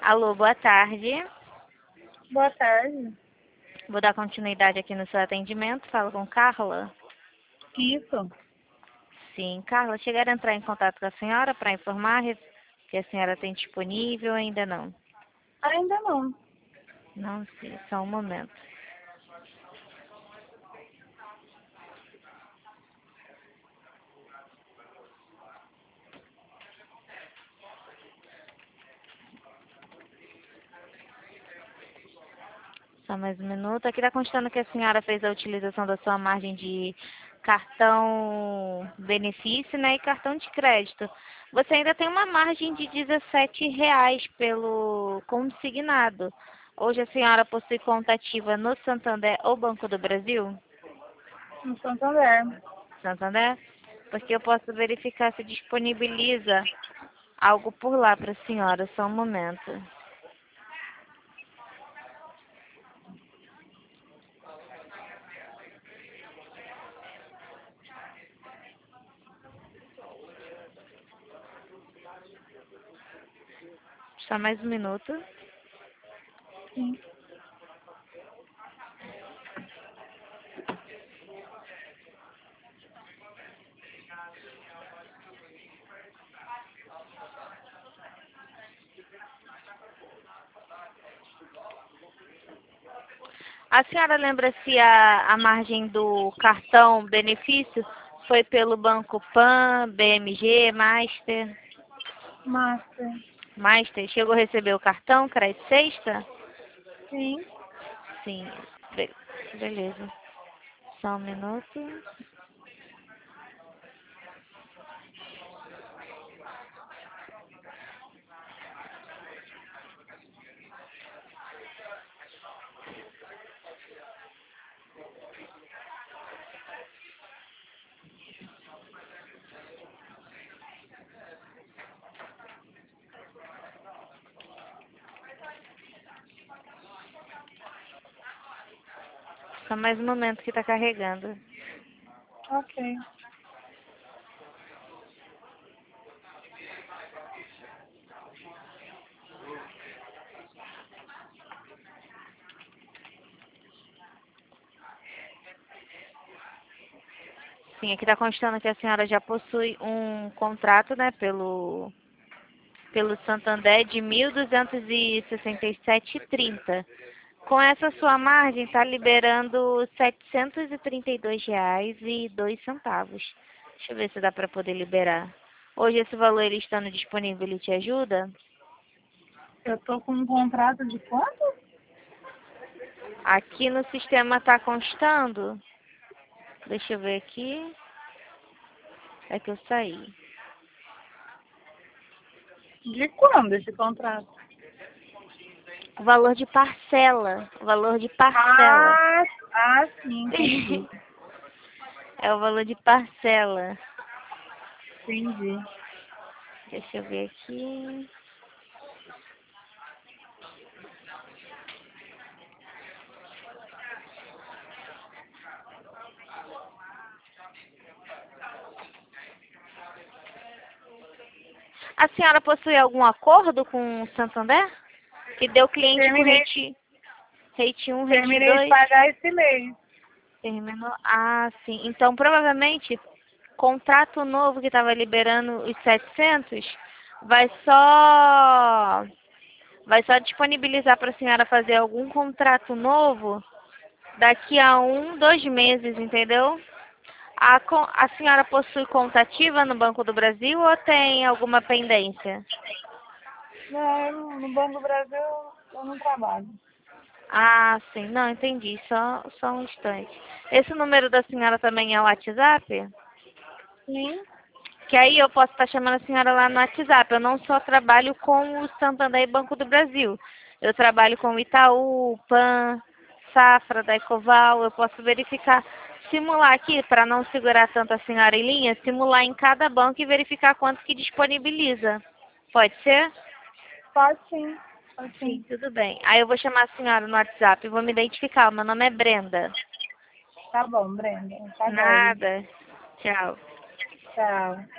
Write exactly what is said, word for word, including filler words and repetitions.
Alô, boa tarde. Boa tarde. Vou dar continuidade aqui no seu atendimento. Falo com Carla. Isso. Sim, Carla, chegaram a entrar em contato com a senhora para informar que a senhora tem disponível ou ainda não? Ainda não. Não sei, só um momento. Só mais um minuto. Aqui está constando que a senhora fez a utilização da sua margem de cartão benefício, né, e cartão de crédito. Você ainda tem uma margem de dezessete reais pelo consignado. Hoje a senhora possui conta ativa no Santander ou Banco do Brasil? No Santander. Santander? Porque eu posso verificar se disponibiliza algo por lá para a senhora. Só um momento. Só mais um minuto. Sim. A senhora lembra se a, a margem do cartão benefício foi pelo Banco Pan, B M G, Master? Master. Master, chegou a receber o cartão, crédito sexta? Sim. Sim, Be- beleza. Só um minuto. Só mais um momento que está carregando. Ok. Sim, aqui está constando que a senhora já possui um contrato, né, pelo, pelo Santander de mil duzentos e sessenta e sete e trinta. Com essa sua margem, está liberando setecentos e trinta e dois reais e dois centavos. Deixa eu ver se dá para poder liberar. Hoje esse valor ele estando disponível, ele te ajuda? Eu tô com um contrato de quanto? Aqui no sistema está constando. Deixa eu ver aqui. É que eu saí. De quando esse contrato? O valor de parcela. O valor de parcela. Ah, ah sim, entendi. É o valor de parcela. Entendi. Deixa eu ver aqui. A senhora possui algum acordo com o Santander? Que deu cliente com Terminei, rate, rate um, rate terminei de dois? pagar esse mês. Terminou? Ah, sim. Então, provavelmente, contrato novo que estava liberando os setecentos vai só vai só disponibilizar para a senhora fazer algum contrato novo daqui a um, dois meses, entendeu? A, con- a senhora possui conta ativa no Banco do Brasil ou tem alguma pendência? Não, eu não- no Banco do Brasil eu não trabalho. Ah, sim. Não, entendi. Só, só um instante. Esse número da senhora também é o WhatsApp? Sim. Que aí eu posso estar chamando a senhora lá no WhatsApp. Eu não só trabalho com o Santander e Banco do Brasil. Eu trabalho com o Itaú, Pan, Safra, da Ecoval. Eu posso verificar, simular aqui, para não segurar tanto a senhora em linha, simular em cada banco e verificar quanto que disponibiliza. Pode ser? Pode sim. Pode Sim, sim. tudo bem. Aí eu vou chamar a senhora no WhatsApp e vou me identificar. Meu nome é Brenda. Tá bom, Brenda. Tá bom. Nada. Tchau. Tchau.